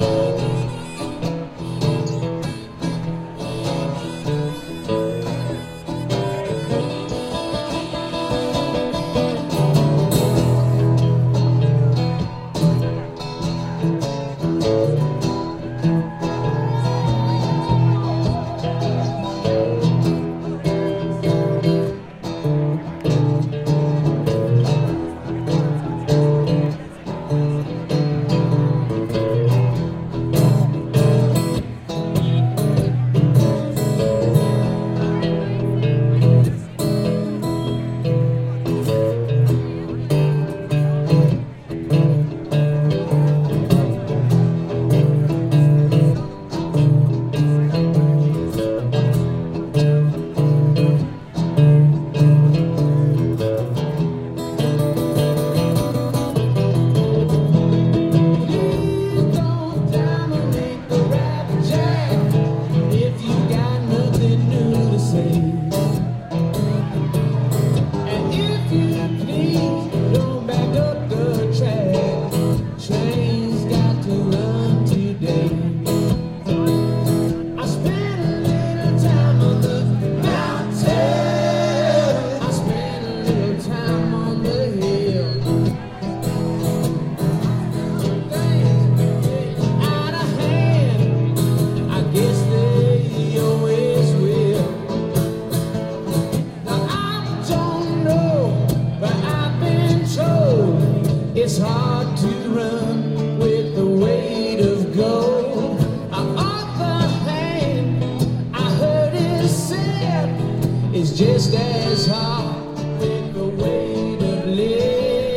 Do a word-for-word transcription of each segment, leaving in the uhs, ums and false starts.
It's hard to run with the weight of gold. On the other hand, I heard it said it's just as hard with the weight of lead.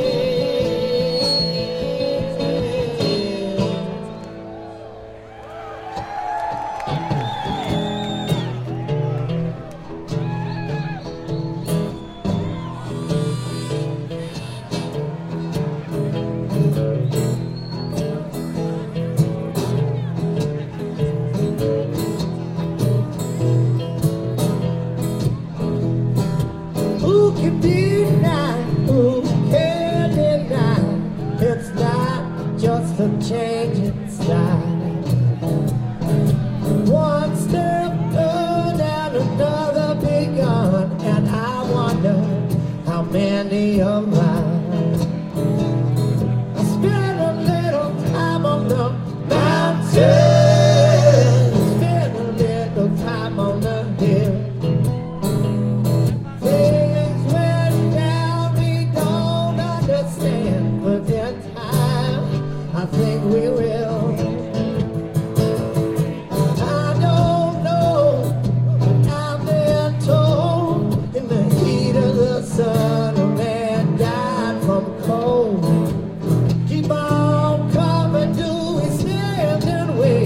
Who can deny, who can deny, it's not just a change in style. One step good and another begun, and I wonder how many of mine. I spent a little time on the mountain, spent a little time on the hill. I think we will. I don't know, but I've been told in the heat of the sun a man died from cold. Keep on coming, do we stand and wait?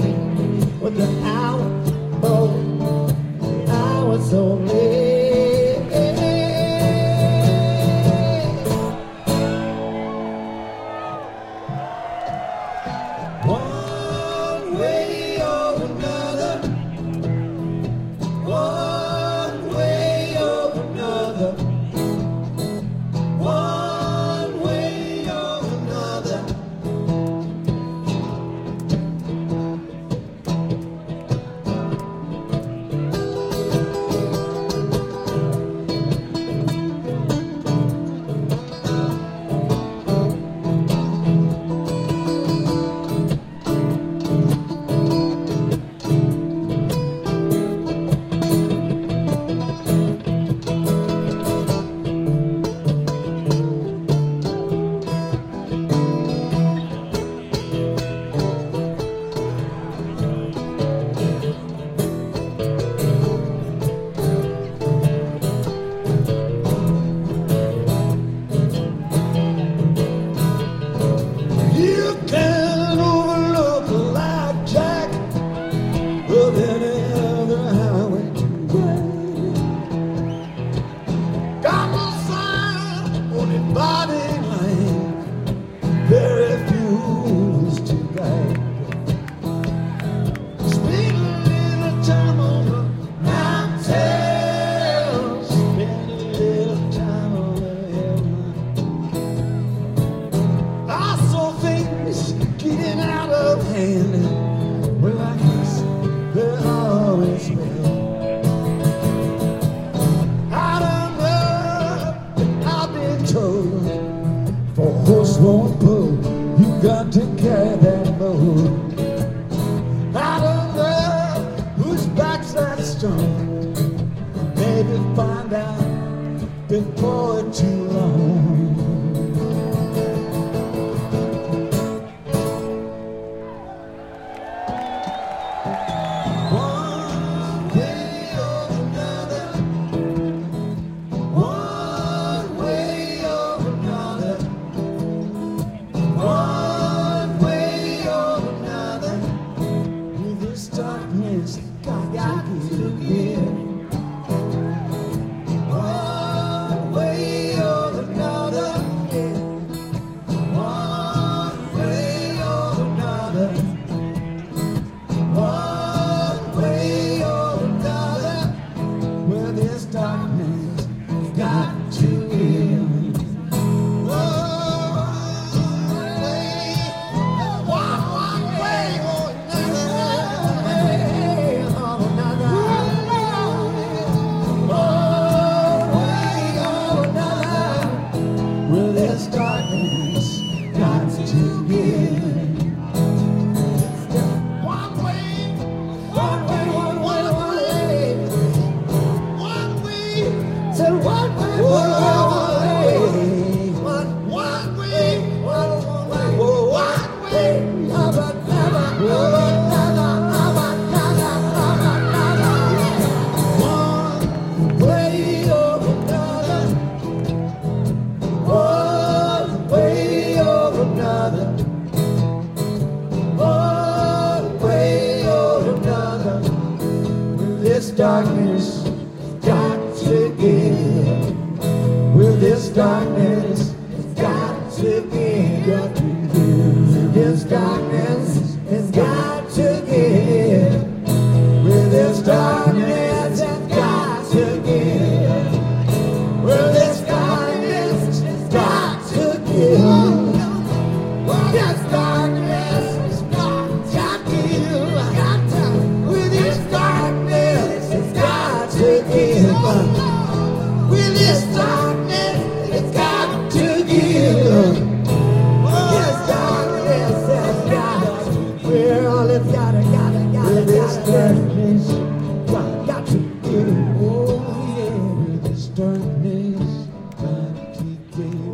Darkness got to give. Will this darkness got to give? This darkness has got to give. Will this darkness got to give? Will this darkness got to give? Will this darkness got to give? Will this darkness to give? Will this darkness it's got to give? This darkness has got to give. Well, it's gotta, gotta, gotta, will this darkness got, got to give? Oh yeah, will this darkness got to give?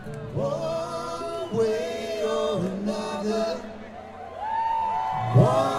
One way or another. One